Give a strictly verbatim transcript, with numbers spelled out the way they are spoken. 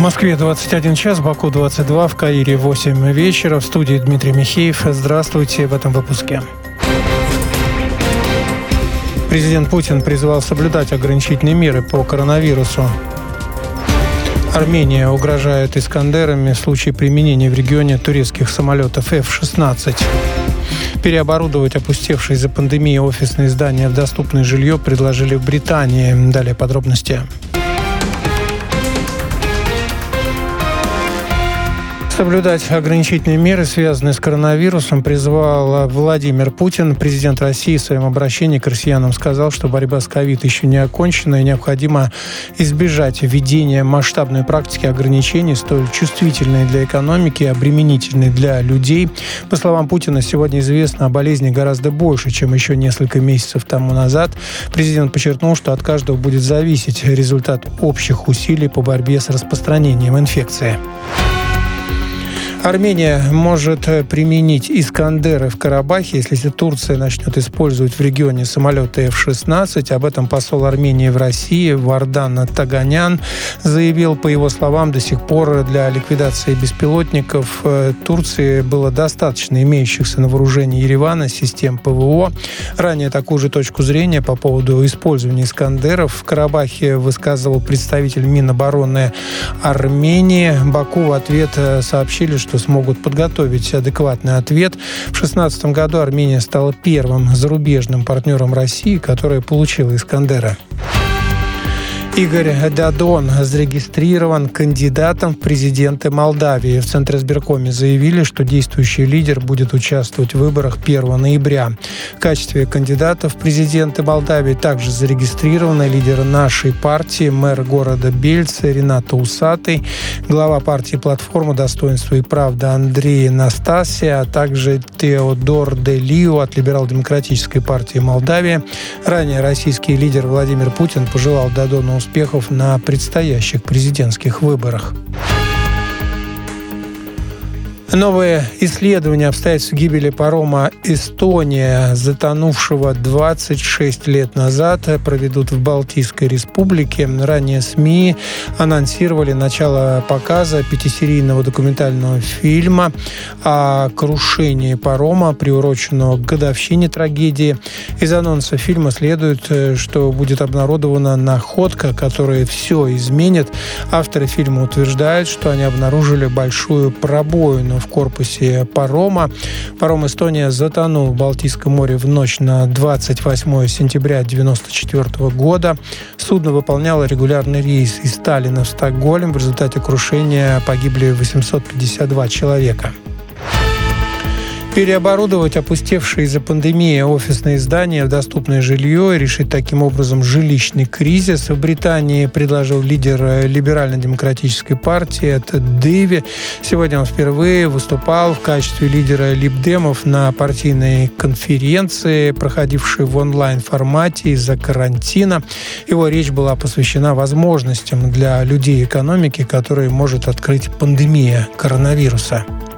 Москве двадцать один час, Баку двадцать два, в Каире восемь вечера. В студии Дмитрий Михеев. Здравствуйте в этом выпуске. Президент Путин призвал соблюдать ограничительные меры по коронавирусу. Армения угрожает «Искандерами» в случае применения в регионе турецких самолетов эф шестнадцать. Переоборудовать опустевшие из-за пандемии офисные здания в доступное жилье предложили в Британии. Далее подробности. Соблюдать ограничительные меры, связанные с коронавирусом, призвал Владимир Путин. Президент России в своем обращении к россиянам сказал, что борьба с ковид еще не окончена и необходимо избежать введения масштабной практики ограничений, столь чувствительной для экономики и обременительной для людей. По словам Путина, сегодня известно о болезни гораздо больше, чем еще несколько месяцев тому назад. Президент подчеркнул, что от каждого будет зависеть результат общих усилий по борьбе с распространением инфекции. Армения может применить «Искандеры» в Карабахе, если Турция начнет использовать в регионе самолеты эф шестнадцать. Об этом посол Армении в России Вардан Таганян заявил. По его словам, до сих пор для ликвидации беспилотников Турции было достаточно имеющихся на вооружении Еревана систем ПВО. Ранее такую же точку зрения по поводу использования «Искандеров» в Карабахе высказывал представитель Минобороны Армении. Баку в ответ сообщили, что смогут подготовить адекватный ответ. В две тысячи шестнадцатом году Армения стала первым зарубежным партнером России, которая получила «Искандеры». Игорь Дадон зарегистрирован кандидатом в президенты Молдавии. В Центризбиркоме заявили, что действующий лидер будет участвовать в выборах первого ноября. В качестве кандидата в президенты Молдавии также зарегистрированы лидер нашей партии, мэр города Бельцы Рената Усатый, глава партии «Платформа. Достоинство и правда» Андрей Настасия, а также Теодор де Лио от либерал-демократической партии Молдавии. Ранее российский лидер Владимир Путин пожелал Дадону успехов на предстоящих президентских выборах. Новые исследования обстоятельств гибели парома «Эстония», затонувшего двадцать шесть лет назад, проведут в Балтийской республике. Ранее СМИ анонсировали начало показа пятисерийного документального фильма о крушении парома, приуроченного к годовщине трагедии. Из анонса фильма следует, что будет обнародована находка, которая все изменит. Авторы фильма утверждают, что они обнаружили большую пробоину в корпусе парома. Паром «Эстония» затонул в Балтийском море в ночь на двадцать восьмое сентября девяносто четвёртого года. Судно выполняло регулярный рейс из Таллина в Стокгольм. В результате крушения погибли восемьсот пятьдесят два человека. Переоборудовать опустевшие из-за пандемии офисные здания в доступное жилье и решить таким образом жилищный кризис в Британии предложил лидер либерально-демократической партии Эд Дэви. Сегодня он впервые выступал в качестве лидера либдемов на партийной конференции, проходившей в онлайн-формате из-за карантина. Его речь была посвящена возможностям для людей экономики, которые может открыть пандемия коронавируса.